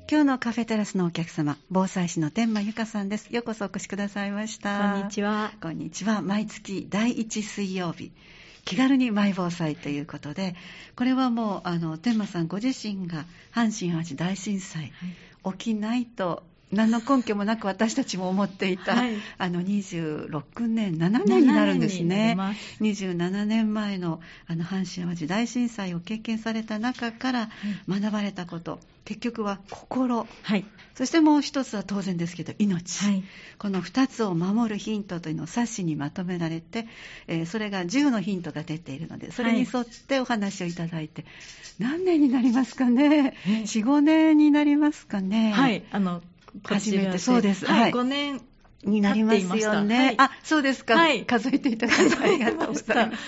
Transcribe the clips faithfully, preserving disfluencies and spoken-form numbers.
今日のカフェテラスのお客様、防災士の天満由香さんです。ようこそお越しくださいました。 こんにちは。 こんにちは。毎月だいいち水曜日、気軽にマイ防災ということで、これはもうあの天満さんご自身が阪神・淡路大震災、はい、起きないと何の根拠もなく私たちも思っていた、はい、あのにじゅうろくねんななねんになるんですね。にじゅうななねんまえ の, あの阪神・淡路大震災を経験された中から学ばれたこと、はい、結局は心、はい、そしてもう一つは当然ですけど命、はい、このふたつを守るヒントというのを冊子にまとめられて、えー、それがじゅうのヒントが出ているので、それに沿ってお話をいただいて、はい、何年になりますかね。 よん、ごねんになりますかね。 はい、あの初めてそうです、 はい、ごねんになりますよね、はい、 あ、そうですか、はい、数えていただいてありがとうございます。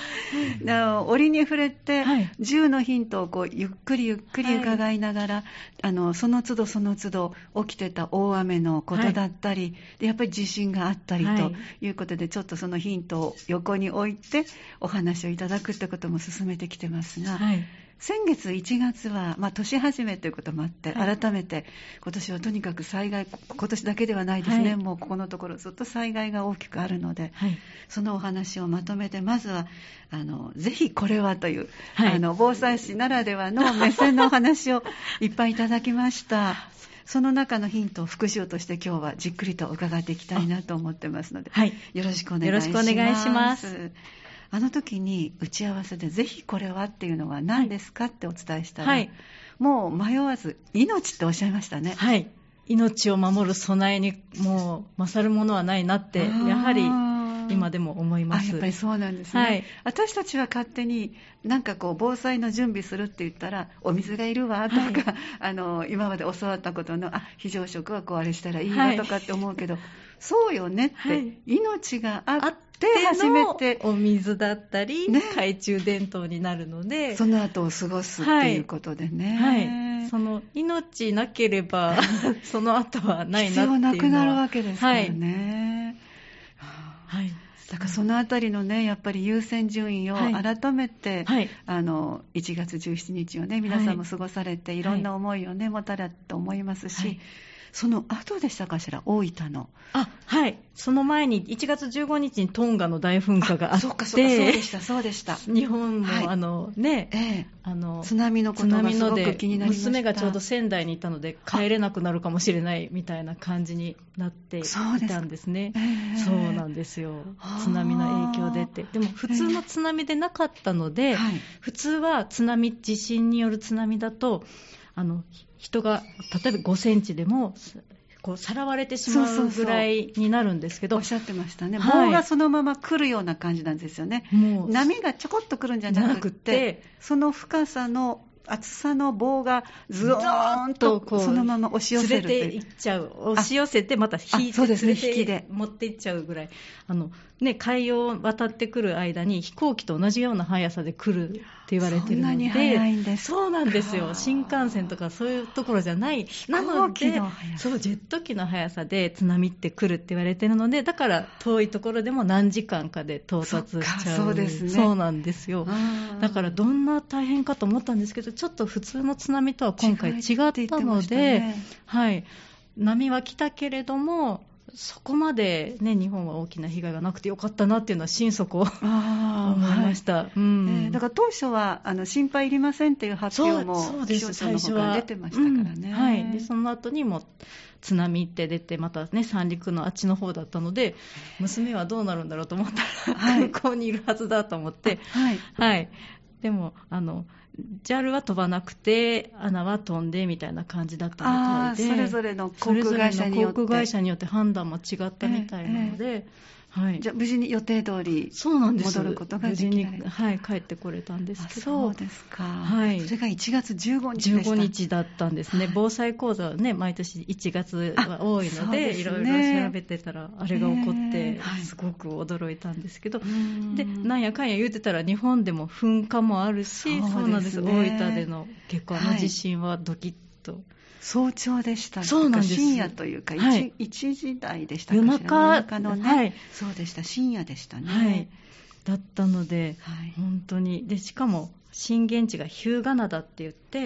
折に触れて、はい、じゅうのヒントをこうゆっくりゆっくり伺いながら、はい、あのその都度その都度起きてた大雨のことだったり、はい、でやっぱり地震があったりということで、はい、ちょっとそのヒントを横に置いてお話をいただくってことも進めてきてますが、はい、先月いちがつは、まあ、年始めということもあって、はい、改めて今年はとにかく災害、今年だけではないですね、はい、もうここのところずっと災害が大きくあるので、はい、そのお話をまとめて、まずはあのぜひこれはという、はい、あの防災士ならではの目線のお話をいっぱいいただきましたその中のヒントを復習として今日はじっくりと伺っていきたいなと思ってますので、はい、よろしくお願いします。 よろしくお願いします。 あの時に打ち合わせでぜひこれはっていうのは何ですかってお伝えしたら、はい、もう迷わず命っておっしゃいましたね。 はい、命を守る備えにもう勝るものはないなってやはり今でも思います。 あ、やっぱりそうなんですね、はい、私たちは勝手になんかこう防災の準備するって言ったらお水がいるわとか、はい、あの今まで教わったことのあ非常食はこうあれしたらいいわとかって思うけど、はい、そうよねって、はい、命があって初めてお水だったり、ね、懐中電灯になるので、 その後を過ごすっていうことでね、 はいはい、その命なければその後はないなっていうのは必要なくなるわけですからね、はい、はい、だからそのあたりのねやっぱり優先順位を改めて、はい、あのいちがつじゅうしちにちをね皆さんも過ごされて、はい、いろんな思いをね持たれたと思いますし、はい、その後でしたかしら、大分の。 あ、はい。その前にいちがつじゅうごにちにトンガの大噴火があって、 そうかそうか、そうでしたそうでした。 日本も、はい、あのね、 ええ、あの津波のことがすごく気になりました。 娘がちょうど仙台にいたので帰れなくなるかもしれないみたいな感じになっていたんですね。そう、えー、そうなんですよ。津波の影響でって。でも普通の津波でなかったので、えーはい、普通は津波、地震による津波だとあの人が例えばごセンチでもこうさらわれてしまうぐらいになるんですけど、 そうそうそう、おっしゃってましたね、はい、棒がそのまま来るような感じなんですよね。もう波がちょこっと来るんじゃなくて、その深さの厚さの棒がズドーンとそのまま押し寄せるという、 連れていっちゃう、押し寄せてまた引いて連れて持っていっちゃうぐらい、あの、ね、海洋を渡ってくる間に飛行機と同じような速さで来るって言われてるので、そんなに速いんですか。 そうなんですよ。新幹線とかそういうところじゃない、なのでそうジェット機の速さで津波って来るって言われてるので、だから遠いところでも何時間かで到達しちゃう。 そうですね。 そうなんですよ。だからどんな大変かと思ったんですけど、ちょっと普通の津波とは今回違ったので、ね、はい、波は来たけれどもそこまで、ね、日本は大きな被害がなくてよかったなっていうのは心底思いました、はい、うんえー、だから当初はあの心配いりませんっていう発表も気象庁の方から出てましたからね、 うん、はい、でその後にも津波って出て、またね三陸のあっちの方だったので、娘はどうなるんだろうと思ったら、はい、空港にいるはずだと思って、はい、はい、でもあのジャル は飛ばなくてアナは飛んでみたいな感じだったみたいで、 それぞれの航空会社によって航空会社によって判断も違ったみたいなので、えーえーはい、 じゃあ無事に予定通り戻ることができない。無事に、 はい、帰ってこれたんですけど。 そうですか、はい、それがいちがつじゅうごにちでした。 じゅうごにちだったんですね、はい、防災講座はね毎年いちがつは多いの で, で、ね、いろいろ調べてたらあれが起こってすごく驚いたんですけど、でなんやかんや言うてたら日本でも噴火もあるし、そう、そうなんです、大分での結構あの地震はドキッと、はい、 早朝でした。 そうなんです。 深夜というか 1,、はい、いちじ台でしたかしら。 夜中、 夜中のね、 はい、 そうでした、深夜でしたね、 はい、だったので、はい、本当にでしかも震源地が日向灘って言って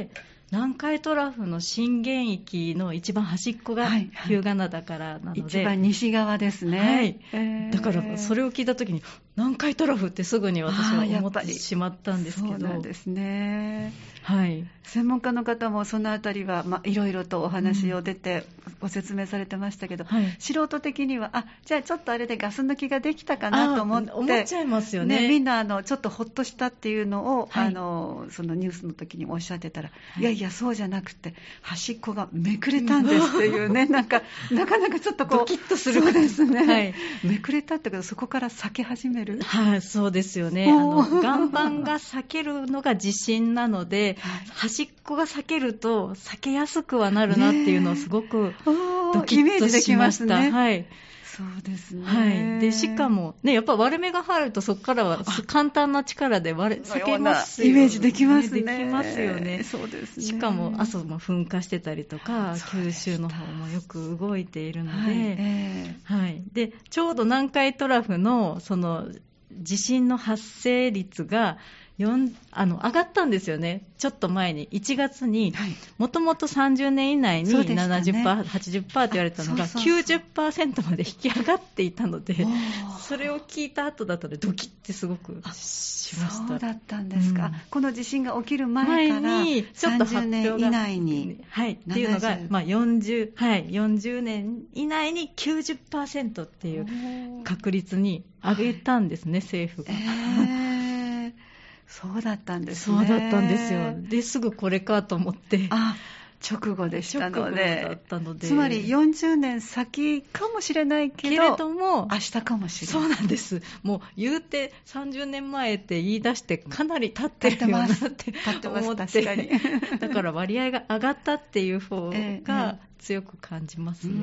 南海トラフの震源域の一番端っこが日向灘からなので、はいはい、 一番西側ですね、 はいえー、だからそれを聞いたときに南海トラフってすぐに私は思ってしまったんですけど。 そうなんですね、 はい、 専門家の方もそのあたりは、まあ、いろいろとお話を出てご説明されてましたけど、うんはい、素人的にはあじゃあちょっとあれでガス抜きができたかなと思って思っちゃいますよ ね, ねみんなあのちょっとほっとしたっていうのを、はい、あのそのニュースの時におっしゃってたら、はい、いやいやそうじゃなくて端っこがめくれたんですっていうねなんかなかなかちょっとこうドキッとするそうですね、 はい、 めくれたってことそこから裂け始める、 はい、そうですよね。あの岩盤が裂けるのが地震なので、はい、端っこが裂けると裂けやすくはなるなっていうのをすごくドキッとしました。 ね、 はい、 そうですね、 はい、でしかも、ね、やっぱ割れ目が入るとそこからは簡単な力で割れ裂けますよね。 イメージできますね。 できますよね。 そうですね。 しかも阿蘇も噴火してたりとか九州の方もよく動いているので、はいえーはい、でちょうど南海トラフのその地震の発生率があの上がったんですよね。ちょっと前にいちがつにもともとさんじゅうねん以内に ななじゅっパーセント、はちじゅっパーセント って言われたのが きゅうじゅっパーセント まで引き上がっていたので、それを聞いた後だったのでドキッてすごくしました。 そうだったんですか、うん、この地震が起きる前からにちょっと発表がさんじゅうねん以内に、 はい、っていうのが、まあ、よんじゅう、はい、よんじゅうねん以内に きゅうじゅっパーセント っていう確率に上げたんですね、政府が。 えーそうだったんですね。 そうだったんですよ。ですぐこれかと思って。 あ、直後でしたので。 直後だったので。 つまりよんじゅうねん先かもしれないけど、 けれども明日かもしれない。 そうなんです。もう言うてさんじゅうねんまえって言い出してかなり経ってるよなって思って、 確かにだから割合が上がったっていう方が強く感じますね。 ええうん、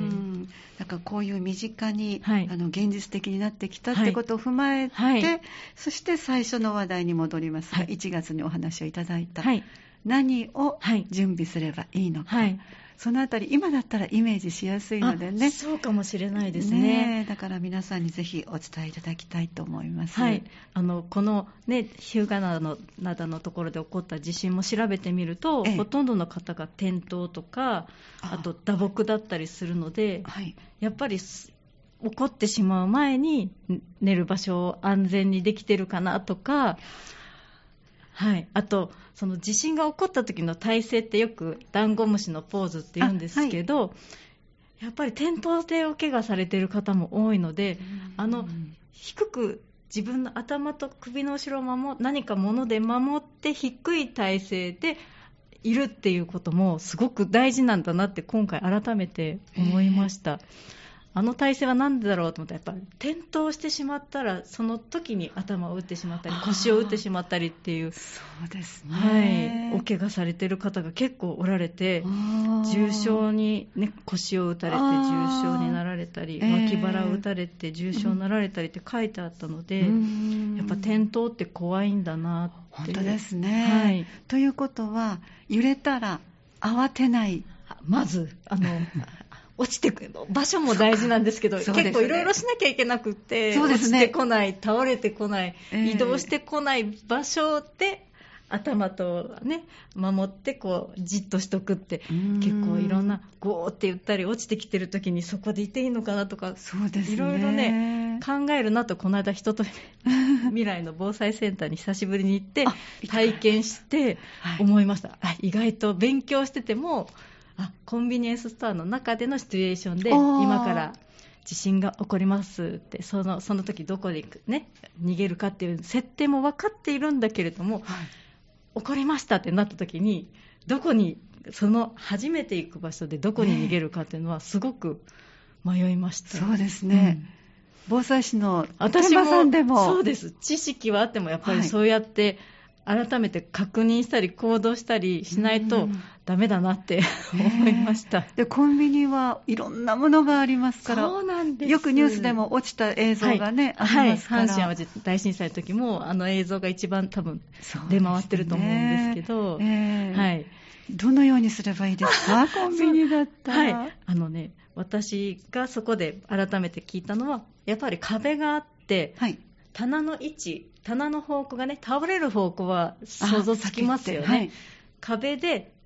だからこういう身近に、 はい、 あの現実的になってきたってことを踏まえて、はいはい、そして最初の話題に戻りますが、はい、いちがつにお話をいただいた、はい、何を準備すればいいのか、はい、そのあたり今だったらイメージしやすいのでね。 そうかもしれないですね。 ねだから皆さんにぜひお伝えいただきたいと思います。 はい、あのこの、ね、日向灘の、のところで起こった地震も調べてみると、ええ、ほとんどの方が転倒とか あ, あと打撲だったりするので、はい、やっぱり起こってしまう前に寝る場所を安全にできてるかなとか、はい、あとその地震が起こった時の体勢ってよくダンゴムシのポーズって言うんですけど、はい、やっぱり転倒でお怪我されている方も多いので、あの低く自分の頭と首の後ろを守何か物で守って低い体勢でいるっていうこともすごく大事なんだなって今回改めて思いました。あの体勢は何でだろうと思ったら、やっぱり転倒してしまったらその時に頭を打ってしまったり腰を打ってしまったりっていう、 そうですね、 はい、お怪我されている方が結構おられて、重傷に、ね、腰を打たれて重傷になられたり、脇腹を打たれて重傷になられたりって書いてあったので、うん、やっぱ転倒って怖いんだなって。 本当ですね、 はい、 ということは揺れたら慌てない、 まずあの落ちてくる場所も大事なんですけど、結構いろいろしなきゃいけなくて、そうですね、落ちてこない、倒れてこない、えー、移動してこない場所で頭とね守ってこうじっとしとくって、結構いろんなゴーって言ったり落ちてきてる時にそこでいていいのかなとか、 そうですね、 いろいろね考えるなと、この間人と未来の防災センターに久しぶりに行って体験して思いました、はい、意外と勉強しててもあコンビニエンスストアの中でのシチュエーションで今から地震が起こりますって、その、その時どこで、ね、逃げるかっていう設定も分かっているんだけれども、はい、起こりましたってなった時にどこに、その初めて行く場所でどこに逃げるかっていうのはすごく迷いました、 ね、そうですね、うん、防災士の私もさんでもそうです。知識はあってもやっぱりそうやって改めて確認したり行動したりしないとダメだなって思いました、 ね、でコンビニはいろんなものがありますから、 そうなんです。 よくニュースでも落ちた映像がね、 はい、 ありますから、 はい、阪神淡路大震災の時もあの映像が一番多分出回ってると思うんですけど、 ねえーはい、 どのようにすればいいですかコンビニだったら。 はい、あのね、私がそこで改めて聞いたのは、やっぱり壁があって、はい、棚の位置、棚の方向がね、倒れる方向は想像つきますよね、はい、壁で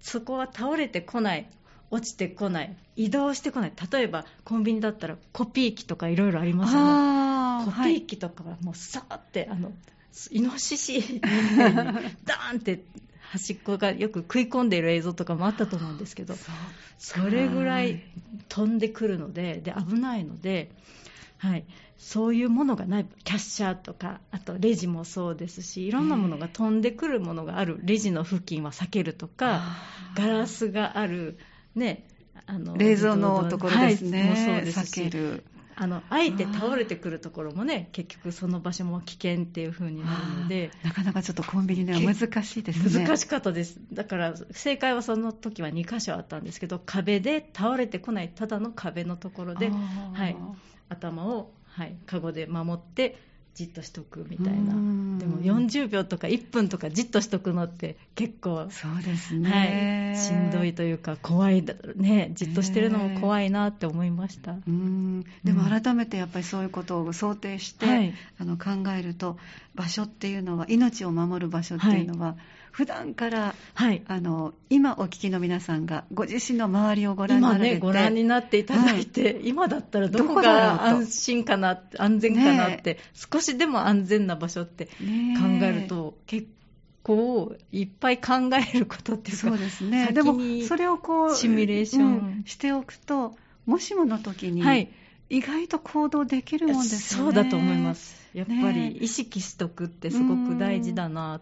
そこは倒れてこない、落ちてこない、移動してこない。例えばコンビニだったらコピー機とかいろいろありますよね。コピー機とかはもうさーってあのイノシシみたいにダーンって端っこがよく食い込んでいる映像とかもあったと思うんですけど、それぐらい飛んでくるので、で危ないので、はい、そういうものがない、キャッシャーとか、あとレジもそうですし、いろんなものが飛んでくるものがあるレジの付近は避けるとか、ガラスがある、ね、あの冷蔵のところですね、 はい、もそうですし、 避ける。 あのあえて倒れてくるところもね、結局その場所も危険っていう風になるので、 なかなかちょっとコンビニでは難しいですね。 難しかったです。だから正解はその時はにか所あったんですけど、壁で倒れてこない、ただの壁のところで、はい、頭を、はい、カゴで守ってじっとしとくみたいな。でもよんじゅうびょうとかいっぷんとかじっとしとくのって結構、 そうですね、 はい、しんどいというか怖い、ね、じっとしてるのも怖いなって思いました。 うーん、でも改めてやっぱりそういうことを想定して、はい、あの考えると、場所っていうのは、命を守る場所っていうのは、はい、普段から、はい、あの今お聞きの皆さんがご自身の周りをご覧になられて、 今ね、ご覧になっていただいて、はい、今だったらどこが安心かな、安全かなって、ね、少しでも安全な場所って考えると、結構いっぱい考えることっていうか、 そうですね。でもそれをこうシミュレーション、うん、 しておくと、もしもの時に、はい、意外と行動できるもんですよね。 そうだと思います。やっぱり意識しとくってすごく大事だなって、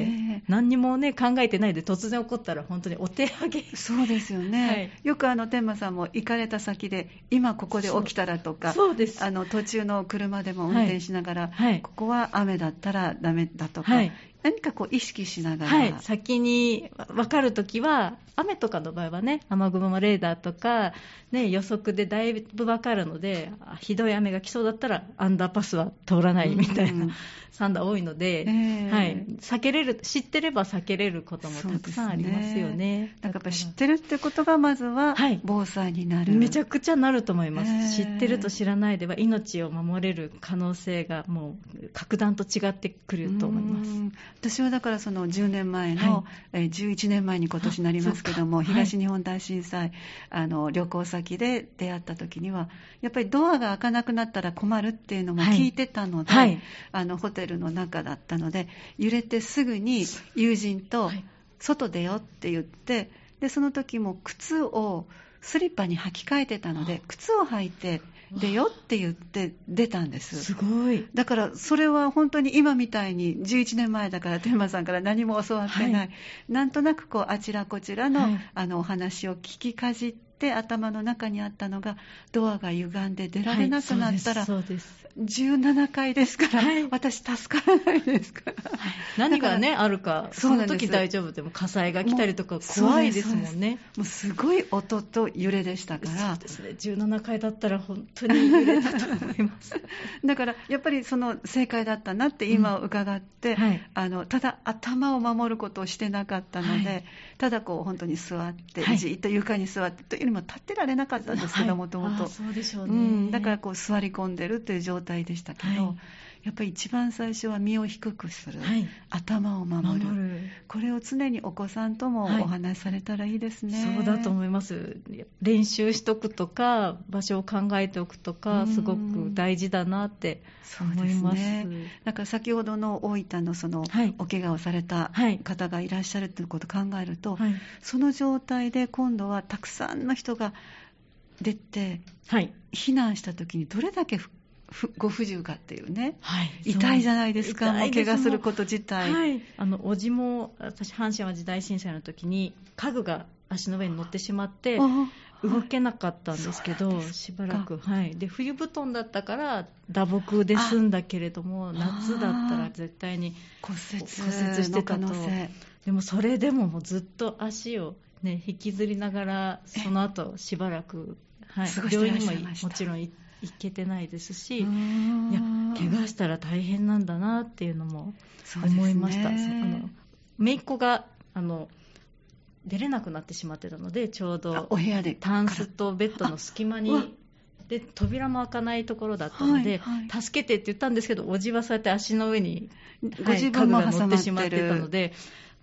ね、何にもね考えてないで突然起こったら本当にお手上げ。 そうですよね、はい、よくあの天馬さんも行かれた先で今ここで起きたらとか、 そうです、 あの途中の車でも運転しながら、はいはい、ここは雨だったらダメだとか、はい、何かこう意識しながら、 はい、先に分かるときは、雨とかの場合はね、雨雲レーダーとか、ね、予測でだいぶ分かるので、ひどい雨が来そうだったらアンダーパスは通らないみたいな、うん、サンダー多いので、えーはい、避けれる、知ってれば避けれることもたくさんありますよね。 だからやっぱ知ってるってことがまずは防災になる、 はい、めちゃくちゃなると思います、えー、知ってると知らないでは命を守れる可能性がもう格段と違ってくると思います。 私はだからそのじゅうねんまえの、はい、えー、じゅういちねんまえに今年になりますけども、東日本大震災、はい、あの旅行先で出会った時にはやっぱりドアが開かなくなったら困るっていうのも聞いてたので、はいはい、あのホテルの中だったので、揺れてすぐに友人と外出よって言って、でその時も靴をスリッパに履き替えてたので、靴を履いて出よって言って出たんです。 すごい。 だからそれは本当に今みたいにじゅういちねんまえだから天馬さんから何も教わってない、はい、なんとなくこうあちらこちらの、はい、あのお話を聞きかじって頭の中にあったのが、ドアが歪んで出られなくなったら、はい、そうですそうですじゅうななかいですから、はい、私助からないですから、はい、 何がねあるか、その時大丈夫でも火災が来たりとか怖いですもんね。 もうすごい音と揺れでしたから。 そうですね、じゅうななかいだったら本当に揺れたと思いますだからやっぱりその正解だったなって今伺って、うんはい、あのただ頭を守ることをしてなかったので、はい、ただこう本当に座って、はい、じっと床に座ってというよりも立ってられなかったんですけど、もともとそうでしょうね、 うん、だからこう座り込んでるという状態でしたけど、はい、やっぱり一番最初は身を低くする、はい、頭を守る、守る、これを常にお子さんともお話しされたらいいですね、 はい、そうだと思います。練習しとくとか場所を考えておくとかすごく大事だなって思います。 ね、だから先ほどの大分のそのお怪我をされた方がいらっしゃるということを考えると、はい、その状態で今度はたくさんの人が出て、はい、避難した時にどれだけご不自由かっていうね、はい、痛いじゃないですか、もう怪我すること自体、 はい、あのおじも私阪神・淡路大震災の時に家具が足の上に乗ってしまって動けなかったんですけど、はい、しばらく、はい、で冬布団だったから打撲で済んだけれども、夏だったら絶対に骨折、 骨折してたと。でもそれでももうずっと足を、ね、引きずりながらその後しばらく、はい、病院にももちろん行っていけてないですし、いや怪我したら大変なんだなっていうのも思いました。そうですね、あの姪っ子があの出れなくなってしまってたので、ちょうどお部屋でタンスとベッドの隙間にで扉も開かないところだったので、はいはい、助けてって言ったんですけど、おじはそうやって足の上に、 ご自分も家具が乗ってしまってたので、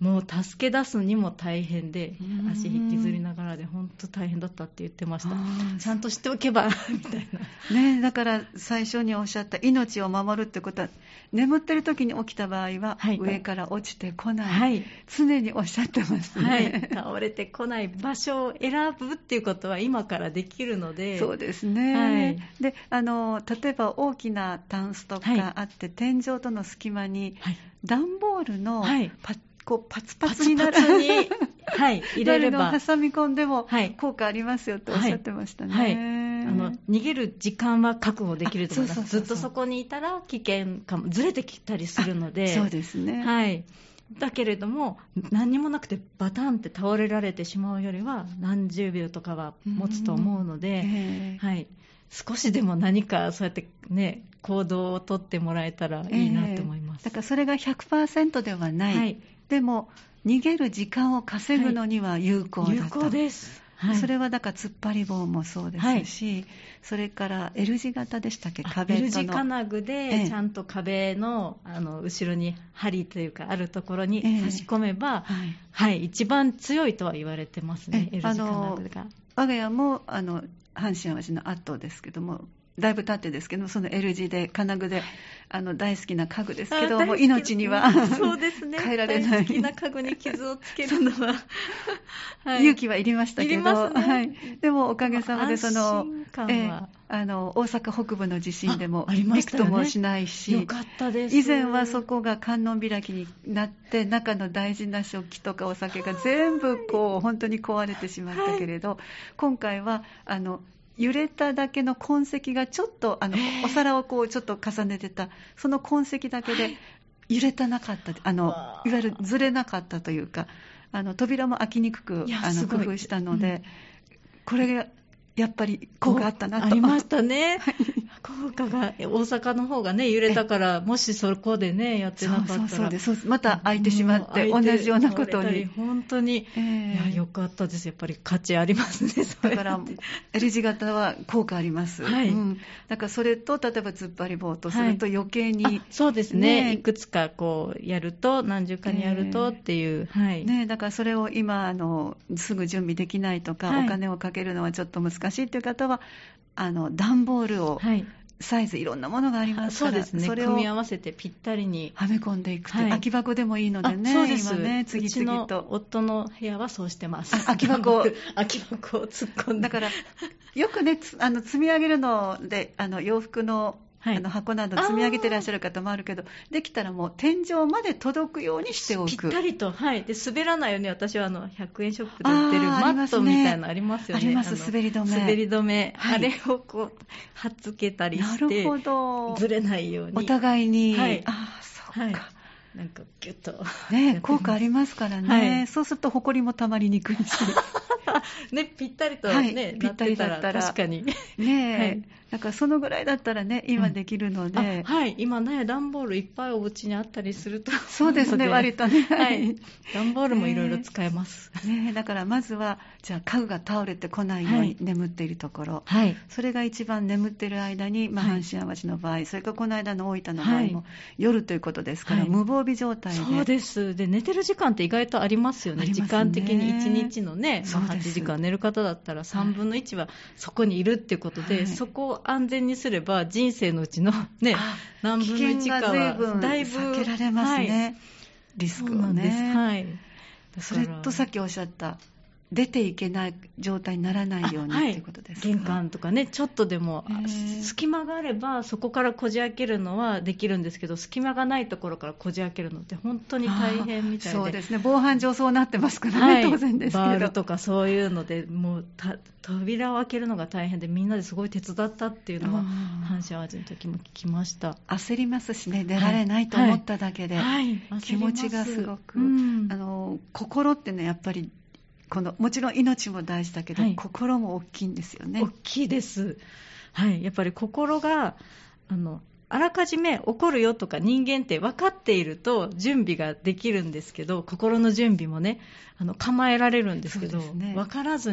もう助け出すにも大変で、足引きずりながらで本当大変だったって言ってました。ちゃんとしておけばみたいな、ね、だから最初におっしゃった命を守るってことは、眠ってる時に起きた場合は、はい、上から落ちてこない、はい、常におっしゃってますね、はい、 倒れてこない場所を選ぶっていうことは今からできるので。 そうですね、はい、であの例えば大きなタンスとかあって、はい、天井との隙間に段ボールのパッ、はいこうパツパツになるパツパツに、はい、入れれば挟み込んでも効果ありますよっておっしゃってましたね、はいはい、 あの逃げる時間は確保できると思います。ずっとそこにいたら危険かも、ずれてきたりするので。 そうですね、 はい、だけれども何にもなくてバタンって倒れられてしまうよりは何十秒とかは持つと思うので、はい、少しでも何かそうやってね行動をとってもらえたらいいなと思います、 えー、だからそれが ひゃくパーセント ではない、はい、でも逃げる時間を稼ぐのには有効だと、はい、 有効です、 はい、それはだから突っ張り棒もそうですし、はい、それから L 字型でしたっけ、壁との L 字金具でちゃんと壁 の, あの後ろに針というかあるところに差し込めば、えーはいはい、一番強いとは言われてますね、L 字金具が。 我が家もあの阪神・淡路の後ですけども、だいぶ経ってですけど、その L 字で金具であの大好きな家具ですけども、命にはそうですね、 変えられない。 大好きな家具に傷をつけるのは、 はい、勇気はいりましたけど、 いりますね、 はい、でもおかげさまでその安心感は、えー、 あの大阪北部の地震でもびくともしないし、 よかったです。 以前はそこが観音開きになって中の大事な食器とかお酒が全部こう本当に壊れてしまったけれど、はい、今回はあの揺れただけの痕跡がちょっとあのお皿をこうちょっと重ねてたその痕跡だけで揺れたなかった、あのいわゆるずれなかったというか、あの扉も開きにくくあの工夫したので、うん、これがやっぱり効果あったなと。 ありましたね、はい、効果が大阪の方がね揺れたから、もしそこでねやってなかったら、 そうそうそうです、そうです、また開いてしまって同じようなことに、 本当に、えー、いや良かったです。やっぱり価値ありますね。それだから L 字型は効果あります、はい、うん、だからそれと例えば突っ張り棒とすると余計に、はい、 そうですね、ね、いくつかこうやると何十かにやるとっていう、えーはいね、だからそれを今あのすぐ準備できないとか、はい、お金をかけるのはちょっと難しいという方はあの段ボールを、はい、サイズいろんなものがありますから、 そうですね、それを組み合わせてぴったりにはめ込んでいくという、はい、空き箱でもいいのでね、 そうです、 今ね次々と。 うちの夫の部屋はそうしてます。 空き箱空き箱を突っ込んで、 だからよくねあの積み上げるのであの洋服のはい、あの箱など積み上げてらっしゃる方もあるけど、できたらもう天井まで届くようにしておく、 ぴったりと、はい、で滑らないように、私はあのひゃくえんショップで売ってるマットみたいなのありますよね、 あります、滑り止め、 滑り止め、はい、あれをこう貼っつけたりして、なるほど、ずれないようにお互いに、はい、ああそうか、はい、 なんかギュッとね、効果ありますからね、はい、そうするとほこりもたまりにくいしね、ぴったりと、ね、はい、 ぴったりだったら確かにね、はい、だからそのぐらいだったらね今できるので、 うん、はい、今ね段ボールいっぱいお家にあったりすると、 そうですね、割とね、 はい、段ボールもいろいろ使えます、 ねね、だからまずはじゃあ家具が倒れてこないように眠っているところ、はい、それが一番眠っている間に、まあ、阪神・淡路の場合、それからこの間の大分の場合も、はい、夜ということですから、はい、無防備状態で、 そうです。で寝てる時間って意外とありますよね、時間的にいちにちのね、まあ、はちじかん寝る方だったらさんぶんのいちはそこにいるっていうことで、はい、そこを安全にすれば人生のうちの、ね、何分のいちかはだいぶ避けられますね、はい、リスクをね、 はい、 それとさっきおっしゃった出ていけない状態にならないように、はい、ということですか。 玄関とかね、ちょっとでも隙間があればそこからこじ開けるのはできるんですけど、隙間がないところからこじ開けるのって本当に大変みたいで、 そうですね、防犯上そうなってますからね、はい、当然ですけど、 バールとかそういうのでもうた扉を開けるのが大変で、みんなですごい手伝ったっていうのは阪神・淡路の時も聞きました。 焦りますしね、出られないと思っただけで、はいはい、気持ちがすごく、うん、あの心ってねやっぱりこのもちろん命も大事だけど、はい、心も大きいんですよね。 大きいです、はい、やっぱり心があのあらかじめ起こるよとか人間って分かっていると準備ができるんですけど、心の準備もねあの構えられるんですけど、ね、分からずに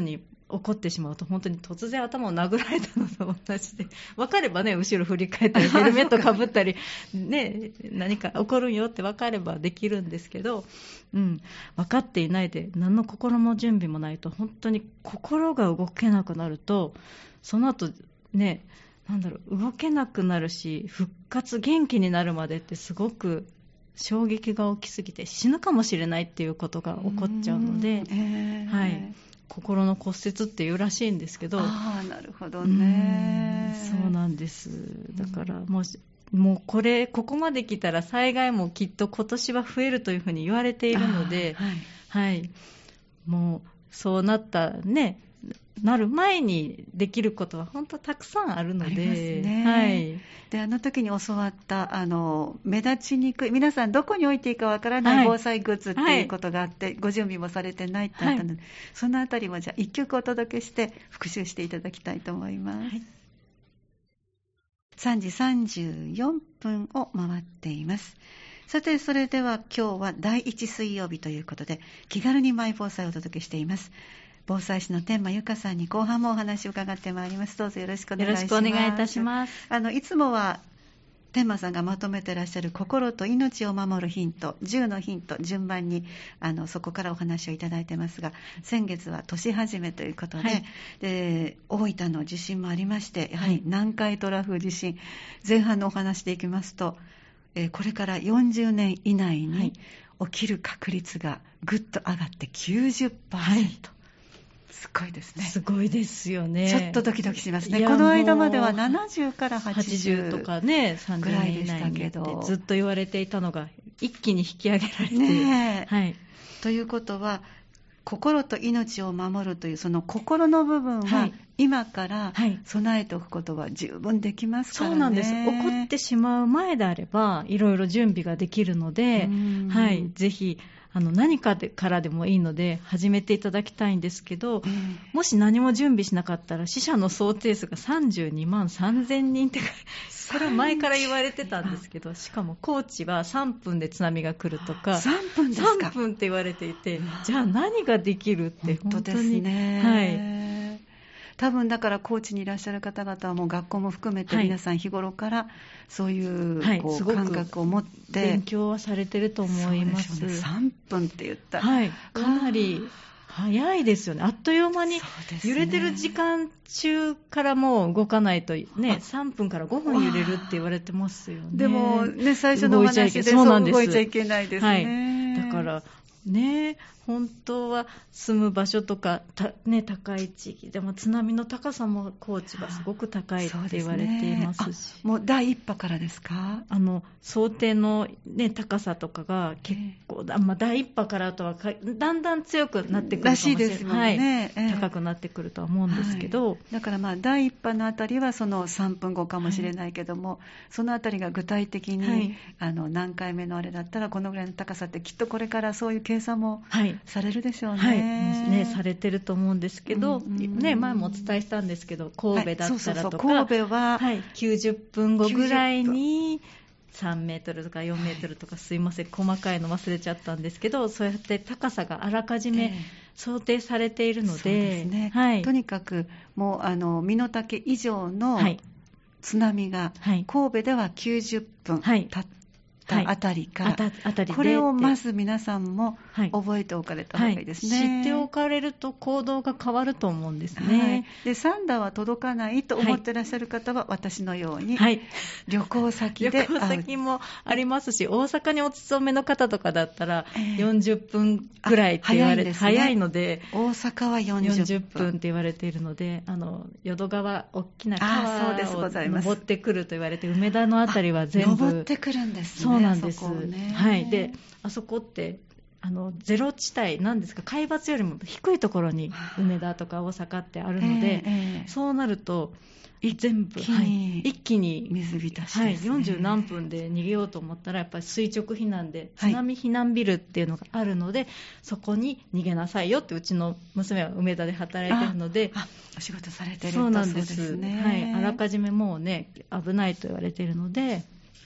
怒ってしまうと本当に突然頭を殴られたのと同じで、分かればね後ろ振り返ったりヘルメットかぶったり、ね、何か起こるんよって分かればできるんですけど、うん、分かっていないで何の心も準備もないと本当に心が動けなくなると、その後ね、なんだろう、動けなくなるし復活元気になるまでってすごく衝撃が大きすぎて死ぬかもしれないっていうことが起こっちゃうので、 えーはい、心の骨折っていうらしいんですけど、 ああ、なるほどね。 そうなんです。だからもう、もうこれここまで来たら災害もきっと今年は増えるというふうに言われているので、はいはい、もうそうなったね、なる前にできることは本当たくさんあるので、ありますね。はい、 であの時に教わったあの目立ちにくい、皆さんどこに置いていいかわからない防災グッズっていうことがあって、はい、ご準備もされてないってあったので、はい、そのあたりもじゃあいっきょくお届けして復習していただきたいと思います。はい、さんじさんじゅうよんぷんを回っています。さて、それでは今日はだいいち水曜日ということで気軽にマイ防災をお届けしています。防災士の天満由香さんに後半もお話を伺ってまいります。どうぞよろしくお願いします。 よろしくお願いいたします。 あのいつもは天満さんがまとめてらっしゃる心と命を守るヒント、じゅうのヒント、順番にあのそこからお話をいただいてますが、先月は年始めということで、はい、で大分の地震もありまして、やはり南海トラフ地震、前半のお話でいきますと、えー、これからよんじゅうねん以内に起きる確率がぐっと上がって きゅうじゅっパーセント、はい、すごいですね。 すごいですよね。 ちょっとドキドキしますね。この間まではななじゅうからはちじゅうとかね、さんじゅうねん以内にってずっと言われていたのが一気に引き上げられて、 ねはい、 ということは心と命を守るというその心の部分は、はい、今から備えておくことは十分できますからね。 そうなんです。起こってしまう前であればいろいろ準備ができるので、はい、ぜひあの何かでからでもいいので始めていただきたいんですけど、うん、もし何も準備しなかったら死者の想定数がさんじゅうにまんさんぜんにんってそれは前から言われてたんですけど、しかも高知はさんぷんで津波が来るとかさんぷんですか、 さんぷんって言われていて、じゃあ何ができるって本当に、 本当ですね、 はい、 多分だから高知にいらっしゃる方々はもう学校も含めて皆さん日頃からそういう、はい、こう感覚を持って勉強はされてると思います。 そうでしょうね、さんぷんって言ったら、 はい、かなり早いですよね。あっという間に揺れてる時間中からもう動かないとね、さんぷんからごふん揺れるって言われてますよね。 でもね、最初のお話でそう動いちゃいけないですね。 はい、だからね、本当は住む場所とかた、ね、高い地域でも津波の高さも高知はすごく高いって言われていますし、 ね、もう第一波からですか？ あの想定の、ね、高さとかが結構、えーまあ、第一波からとはだんだん強くなってくるかもしれない、らしいですもんね、はい、えー、高くなってくるとは思うんですけど、はい、 だからまあ第一波のあたりはそのさんぷんごかもしれないけども、はい、そのあたりが具体的に、はい、あの何回目のあれだったらこのぐらいの高さってきっとこれからそういう計算もされるでしょうね。 はい、ね、されてると思うんですけど、うんうんね、前もお伝えしたんですけど神戸だったらとか、はい、そうそうそう、神戸は、はい、きゅうじゅっぷんごぐらいにさんメートルとかよんメートルとか、すいません細かいの忘れちゃったんですけど、そうやって高さがあらかじめ想定されているので、そうですね、はい、 とにかくもうあの身の丈以上の津波が神戸ではきゅうじゅっぷん経って、はいあたりから、はい、あたりこれをまず皆さんも覚えておかれた方がいいですね、 はいはい、知っておかれると行動が変わると思うんですね、はい、 でさんだは届かないと思ってらっしゃる方は、はい、私のように、はい、旅行先で旅行先もありますし、大阪にお勤めの方とかだったらよんじゅっぷんぐらいって言われて、えー、早い、ね、早いので大阪はよんじゅっぷんって言われているので、あの淀川大きな川を登ってくると言われて、梅田のあたりは全部登ってくるんですね。 そうなんです、ね、はい、であそこってあのゼロ地帯なんですか、海抜よりも低いところに梅田とか大阪ってあるので、えー、そうなると全部、はい、一気に水浸しですね、はい、よんじゅうなんぷんで逃げようと思ったらやっぱり垂直避難で津波避難ビルっていうのがあるので、はい、そこに逃げなさいよって、うちの娘は梅田で働いているので、 ああお仕事されてるそうなんです、 そうですね、 はい、あらかじめもうね危ないと言われているので、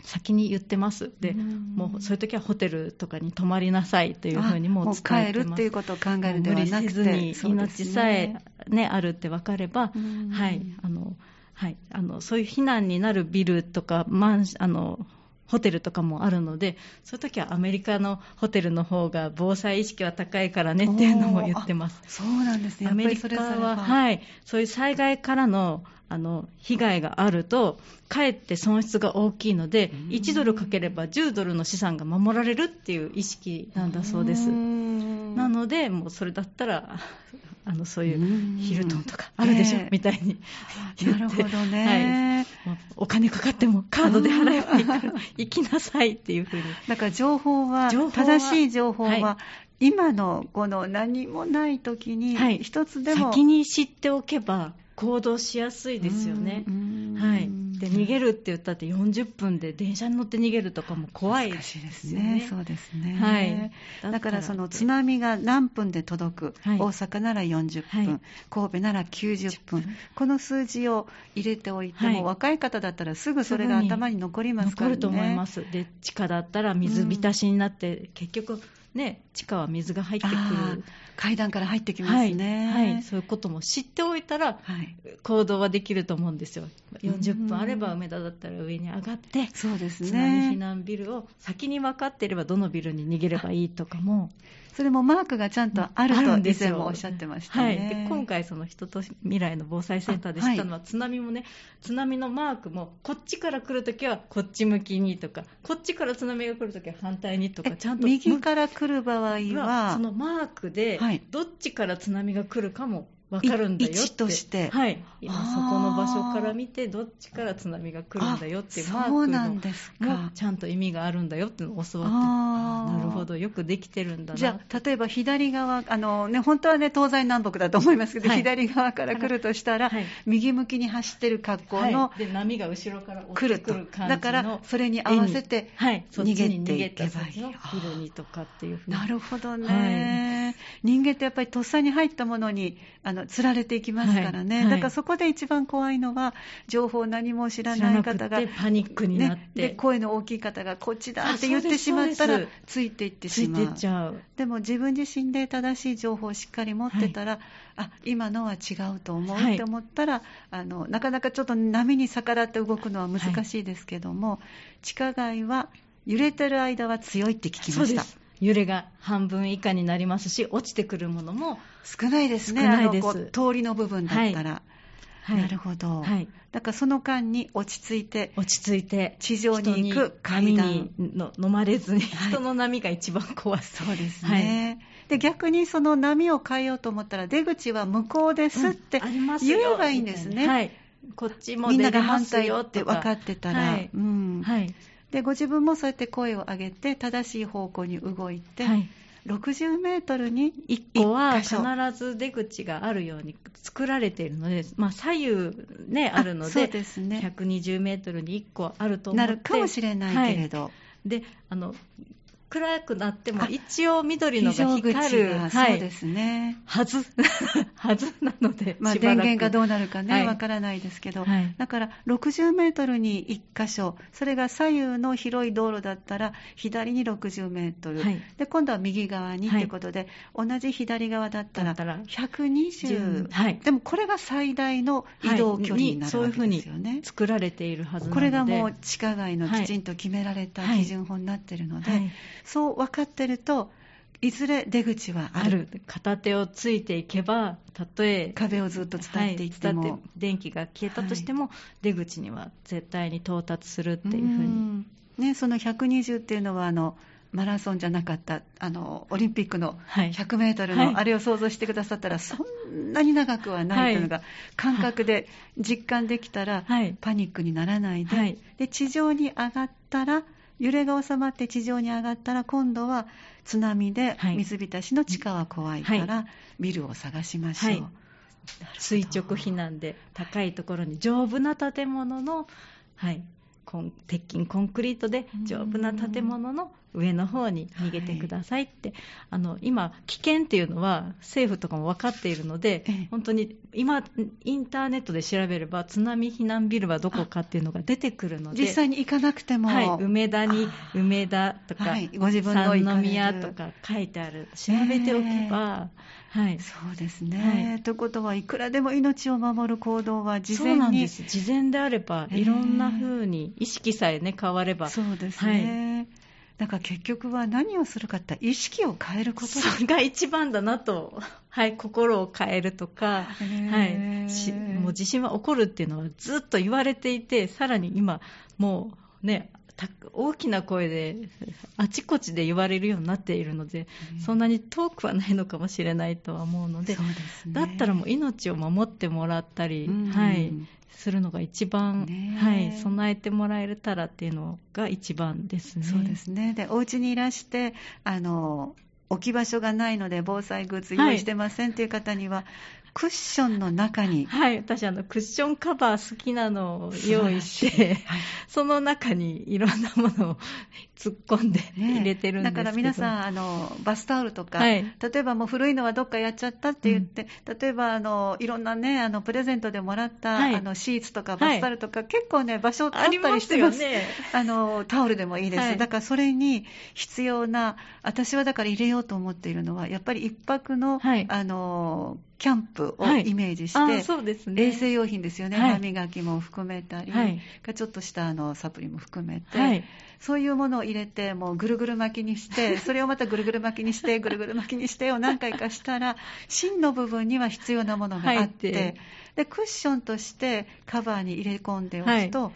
先に言ってます。で、もうそういう時はホテルとかに泊まりなさいというふうにもう伝えてます。 もう帰るっていうことを考えるではなくて、 無理せずに命さえ、ね、あるって分かれば、はい、あのはい、あのそういう避難になるビルとかマンあのホテルとかもあるので、そういう時はアメリカのホテルの方が防災意識は高いからねっていうのも言ってます。 そうなんですね。 アメリカは、はい、そういう災害からのあの被害があるとかえって損失が大きいので、いちドルかければじゅうドルの資産が守られるっていう意識なんだそうです。なのでもうそれだったらあのそういうヒルトンとかあるでしょ、えー、みたいに言って、 なるほどね、 はい、お金かかってもカードで払えばいいから行きなさいっていうふうに。 だから情報は、情報は正しい情報は、はい、今のこの何もない時に一つでも、 はい、先に知っておけば行動しやすいですよね。はい、で逃げるって言ったってよんじゅっぷんで電車に乗って逃げるとかも怖いですよね。 難しいですね。そうですね、 はい、 だ, だからその津波が何分で届く、はい、大阪ならよんじゅっぷん、はい、神戸ならきゅうじゅっぷん、この数字を入れておいても、はい、若い方だったらすぐそれが頭に残りますからね。 残ると思います。で地下だったら水浸しになって、うん、結局ね、地下は水が入ってくる、 階段から入ってきますね、 はいはい、そういうことも知っておいたら、はい、行動はできると思うんですよ。よんじゅっぷんあれば梅田だったら上に上がって、 そうですね、 津波避難ビルを先に分かっていればどのビルに逃げればいいとかも、 それもマークがちゃんとあると以前もおっしゃってましたね。 はい、で今回その人と未来の防災センターで知ったのは、はい、津波もね、津波のマークもこっちから来るときはこっち向きにとか、こっちから津波が来るときは反対にとか、ちゃんと右から来る場合はそのマークでどっちから津波が来るかも分かるんだよって、位置として、はい、今そこの場所から見てどっちから津波が来るんだよっていうマークもちゃんと意味があるんだよっていうのを教わって、あ、なるほど、よくできてるんだな。 じゃあ例えば左側、あの、ね、本当は、ね、東西南北だと思いますけど、はい、左側から来るとしたら、はい、右向きに走ってる格好の、 はい、で波が後ろから追ってくる感じの、 だからそれに合わせて逃げていけばいい、 はい、ビルにとかっていうふうに。 なるほどね、はい、人間ってやっぱりとっさに入ったものにあの釣られていきますからね、はいはい、だからそこで一番怖いのは情報を何も知らない方がパニックになって、ね、 で声の大きい方がこっちだって言ってしまったらついていってしまう。 ついてっちゃう。 でも自分自身で正しい情報をしっかり持ってたら、はい、あ、今のは違うと思うって思ったら、はい、あのなかなかちょっと波に逆らって動くのは難しいですけども、はい、地下街は揺れてる間は強いって聞きました。 揺れが半分以下になりますし、落ちてくるものも少ないですね。 少ないです。 あのこう通りの部分だったら、はい、なるほど、はい、だからその間に落ち着いて落ち着いて地上に行く階段にの飲まれずに、はい、人の波が一番怖い。 そうですね、はい、で逆にその波を変えようと思ったら出口は向こうですって言えばいいんですね、 うん、はい、こっちも出れますよって分かってたら、はい、うん、はい、でご自分もそうやって声を上げて正しい方向に動いて、はい、ろくじゅうメートルにいっこは必ず出口があるように作られているので、まあ、左右、ね、あるの で, そうです、ね、ひゃくにじゅうメートルにいっこあると思ってなるかもしれないけれど、 はい、であの暗くなっても一応緑のが光る、 はい、そうですね、 はずはずなので、 まあ、電源がどうなるかね、わ、はい、からないですけど、はい、だからろくじゅうメートルにいっか所、それが左右の広い道路だったら左にろくじゅうメートル、はい、で今度は右側にということで、はい、同じ左側だったらひゃくにじゅう、はい、でもこれが最大の移動距離になるわけですよね、はい、そういうふうに作られているはずなので、 これがもう地下街のきちんと決められた基準法になっているので、はいはい、そう分かってるといずれ出口はある。ある片手をついていけば、たとえ壁をずっと伝っていっても、 はい、伝って電気が消えたとしても、はい、出口には絶対に到達するっていうふうに、うんね、そのひゃくにじゅうっていうのはあのマラソンじゃなかったあのオリンピックのひゃくメートルのあれを想像してくださったら、はい、そんなに長くはないというのが感覚で実感できたら、はい、パニックにならないで、はい、で地上に上がったら、揺れが収まって地上に上がったら、今度は津波で水浸しの地下は怖いから、はい、ビルを探しましょう、はい、 垂直避難で高いところに丈夫な建物の、はい、鉄筋コンクリートで丈夫な建物の上の方に逃げてくださいって、はい、あの今危険っていうのは政府とかも分かっているので、ええ、本当に今インターネットで調べれば津波避難ビルはどこかっていうのが出てくるので、 実際に行かなくても、 はい、梅田に梅田とか、はい、ご自分の三宮とか書いてある、調べておけば、えーはい、 そうですね、はい、ということはいくらでも命を守る行動は事前に、 そうなんです、事前であればいろんな風に意識さえ、ね、変われば、 そうですね、はい、だから結局は何をするかって意識を変えることそれが一番だなと、はい、心を変えるとか、はい、しもう地震は起こるっていうのはずっと言われていて、さらに今もうね大きな声であちこちで言われるようになっているので、そんなに遠くはないのかもしれないとは思うので、 そうですね、 だったらもう命を守ってもらったり、はい、するのが一番、はい、備えてもらえたらっていうのが一番ですね。 そうですね。で、お家にいらしてあの置き場所がないので防災グッズ用意してませんっていう方には、はい、クッションの中に、 はい、私あのクッションカバー好きなのを用意して、はい、その中にいろんなものを突っ込んで入れてるんですけど、ね、だから皆さんあのバスタオルとか、はい、例えばもう古いのはどっかやっちゃったって言って、うん、例えばあのいろんなねあのプレゼントでもらった、はい、あのシーツとかバスタオルとか、はい、結構ね場所を取ったりしてます。ありますよね。あのタオルでもいいです、はい、だからそれに必要な、私はだから入れようと思っているのはやっぱり一泊の、はい、あのキャンプをイメージして、はい、そうですね、衛生用品ですよね、はい、歯磨きも含めたり、はい、ちょっとしたあのサプリも含めて、はい、そういうものを入れてもうぐるぐる巻きにしてそれをまたぐるぐる巻きにしてぐるぐる巻きにしてを何回かしたら芯の部分には必要なものがあって、はい、でクッションとしてカバーに入れ込んでおくと、はい、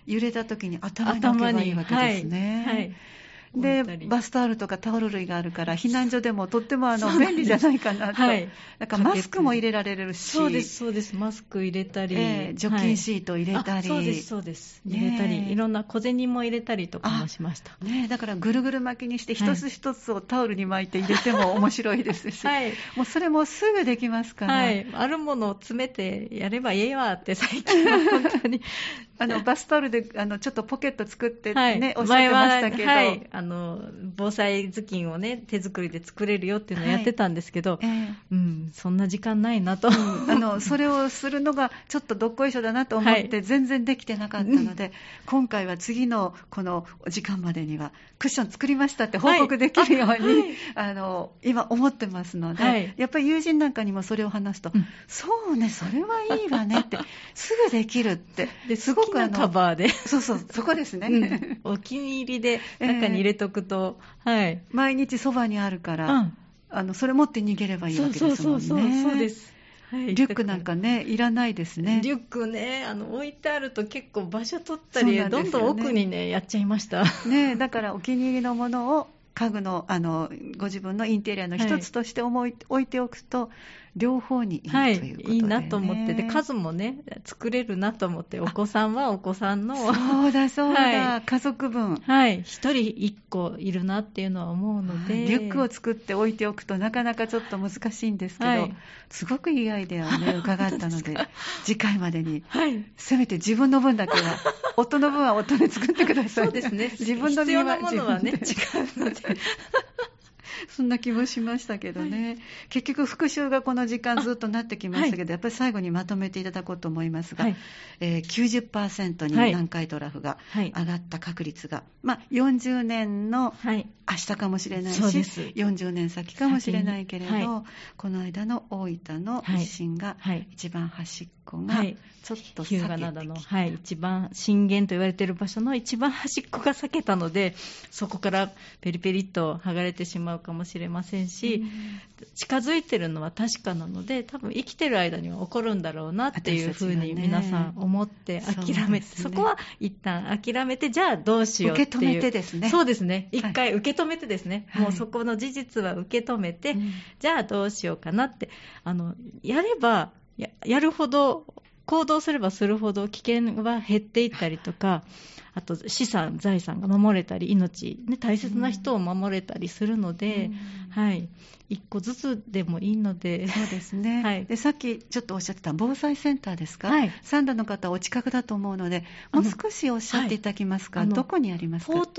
揺れた時に頭に置けばいいわけですね。はいはい、でバスタオルとかタオル類があるから避難所でもとってもあの便利じゃないかなと、はい、だからマスクも入れられるし、 そうですそうです、マスク入れたり、 えー、除菌シート入れたり、 はい、そうですそうです、入れたり、ね、いろんな小銭も入れたりとかもしました、 ね、だからぐるぐる巻きにして一つ一つをタオルに巻いて入れても面白いですし、はい、もうそれもすぐできますから、はい、 あるものを詰めてやればいいわって最近は本当にあのバスタオルであのちょっとポケット作ってね、はい、おっしゃってましたけど、はい、 あの防災頭巾をね手作りで作れるよっていうのをやってたんですけど、はい、えーうん、そんな時間ないなと、うん、 あのそれをするのがちょっとどっこいしょだなと思って全然できてなかったので、はい、今回は次のこの時間までにはクッション作りましたって報告できるように、はい、あの今思ってますので、はい、やっぱり友人なんかにもそれを話すと、うん、そうねそれはいいわねってすぐできるってですごくあのカバーでそうそうそこですね、 うん、お気に入りで中に入れとくと、えーはい、 毎日そばにあるから、うん、あのそれ持って逃げればいいわけですもんね。 そうそうそうそうです、 はい、リュックなんかねいらないですね。 リュックねあの置いてあると結構場所取ったり、ね、どんどん奥にねやっちゃいました、 ね、だからお気に入りのものを家具の、あのご自分のインテリアの一つとして思い、はい、置いておくと両方にいい、はい、ということで、ね、 いいなと思ってで数もね作れるなと思ってお子さんはお子さんのそうだそうだ、はい、家族分はい一人一個いるなっていうのは思うので、 リュックを作って置いておくとなかなかちょっと難しいんですけど、はい、すごくいいアイデアをね伺ったので次回までに、はい、せめて自分の分だけは夫の分は夫で作ってください。 そうですね、 自分の必要なものはね違うのでそんな気もしましたけどね、はい、結局復習がこの時間ずっとなってきましたけど、はい、やっぱり最後にまとめていただこうと思いますが、はいえー、きゅうじゅっパーセント に南海トラフが上がった確率が、まあ、よんじゅうねんの明日かもしれないし、よんじゅうねん先かもしれないけれど、はい、この間の大分の地震が一番端っこがちょっと避けてきた、 日向灘の、はい、一番震源と言われている場所の一番端っこが避けたので、そこからペリペリっと剥がれてしまうかもしれませんし、うん、近づいてるのは確かなので多分生きてる間には起こるんだろうなっていうふうに皆さん思って諦めて、 そ,、ね、そこは一旦諦めて、じゃあどうしようっていう、 受け止めてですね、 そうですね、一回受け止めてですね、はい、もうそこの事実は受け止めて、はい、じゃあどうしようかなって、あのやれば や, やるほど行動すればするほど危険は減っていったりとか、あと資産財産が守れたり命、ね、大切な人を守れたりするので、うんはい、一個ずつでもいいので、 そうですね、はい、でさっきちょっとおっしゃってた防災センターですか、はい、サンダの方お近くだと思うのでもう少しおっしゃっていただけますか。どこにありますか。 ポート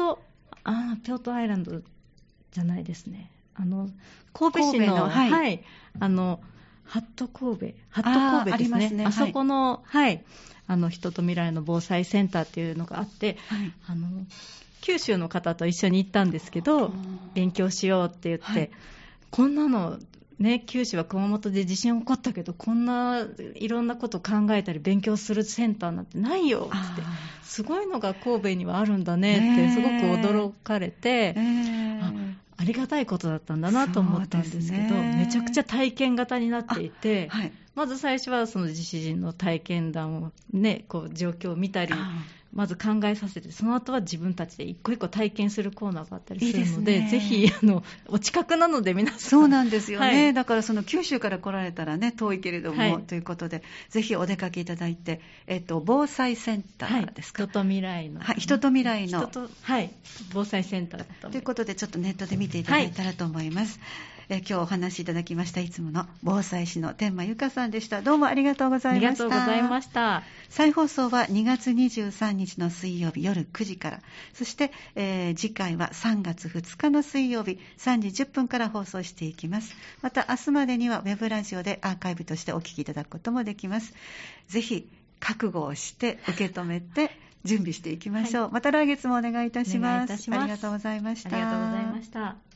あピョートアイランドじゃないですね。あの神戸市 の, の、はいはい、あのハット神戸ハット神戸ですね。 あ, あ, ねあそこの、はいはい、あの人と未来の防災センターっていうのがあって、はい、あの九州の方と一緒に行ったんですけど、勉強しようって言って、はい、こんなのね、九州は熊本で地震起こったけどこんないろんなこと考えたり勉強するセンターなんてないよってすごいのが神戸にはあるんだねってすごく驚かれて、えー、あ, ありがたいことだったんだなと思ったんですけど、めちゃくちゃ体験型になっていて、はい、まず最初はその実施の体験談を、ね、こう状況を見たりまず考えさせて、その後は自分たちで一個一個体験するコーナーがあったりするので、いいですね、ぜひあのお近くなので皆さん。 そうなんですよね、はい、だからその九州から来られたらね遠いけれども、はい、ということでぜひお出かけいただいて、えっと、防災センターですか、 はい、人と未来の、 はい、人と未来の人と、はい、防災センターだとということでちょっとネットで見ていただいたらと思います、はい、え今日お話しいただきましたいつもの防災士の天満由香さんでした。どうもありがとうございました。 ありがとうございました。 再放送はにがつにじゅうさんにちの水曜日夜くじから、そして、えー、次回はさんがつふつかの水曜日さんじじゅっぷんから放送していきます。また明日までにはウェブラジオでアーカイブとしてお聞きいただくこともできます。ぜひ覚悟をして受け止めて準備していきましょう、はい、また来月もお願いいたします。 お願いいたします。 ありがとうございました。 ありがとうございました。